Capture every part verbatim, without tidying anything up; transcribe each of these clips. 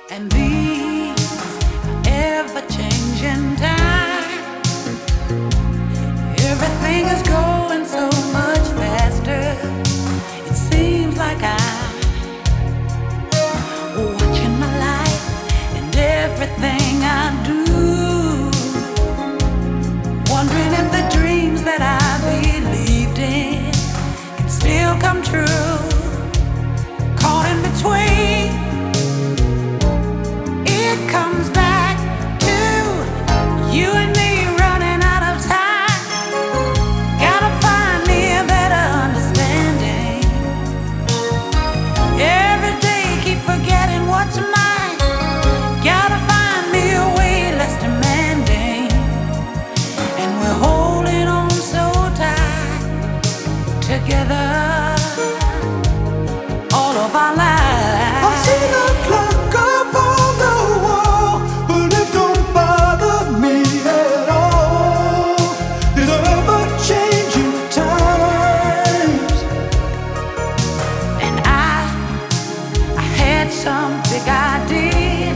And these ever-changing times, everything is going so much faster. It seems like I'm watching my life and everything I do, wondering if the dreams that I believed in can still come true. Caught in between, it comes back to you and me running out of time. Gotta find me a better understanding. Every day keep forgetting what's mine. Gotta find me a way less demanding. And we're holding on so tight together all of our lives. I see the clock up on the wall, but it don't bother me at all. These are ever-changing times. And I, I had some big idea.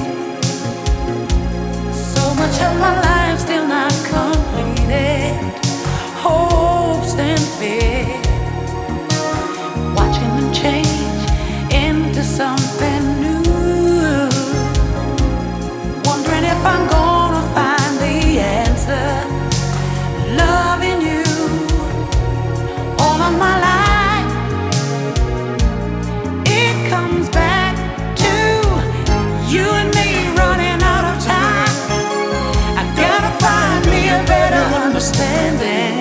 So much of my life still not completed. Hopes and fears, watching them change into something new. Wondering if I'm gonna find the answer. Loving you all of my life. It comes back to you and me running out of time. I gotta find me a better understanding.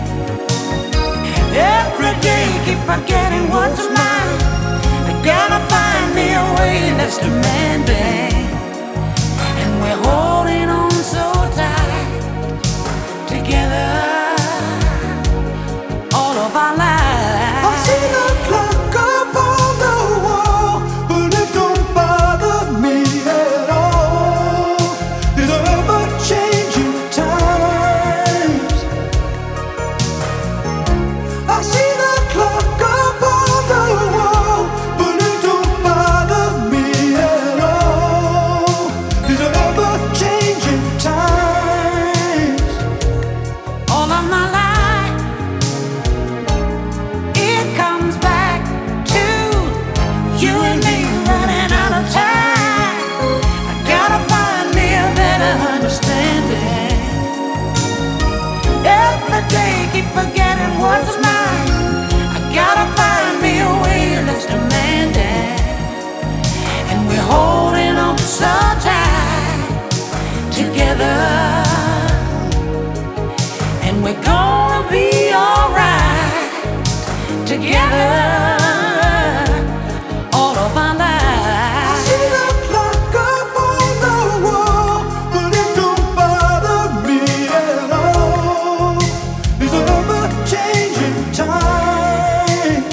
Every day keep forgetting what's mine. I gotta find me a way that's demanding. And we're holding on so tight together all of our lives. I see the clock up on the wall, but it don't bother me at all. These are ever-changing times. I see the clock up on the wall, but it don't bother me at all. These are ever-changing times. All of my life, it comes back to you and me running out of time. I gotta find me a better understanding. Every day keep forgetting what's mine. I gotta find me a way less demanding. And we're holding on so tight together. And we're gonna be alright together all of our I lives. see the clock up on the wall, but it don't bother me at all. These are ever-changing times.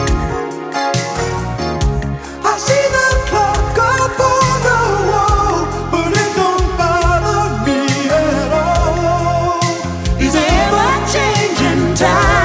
I see the clock up on the wall, but it don't bother me at all. These are ever-changing times.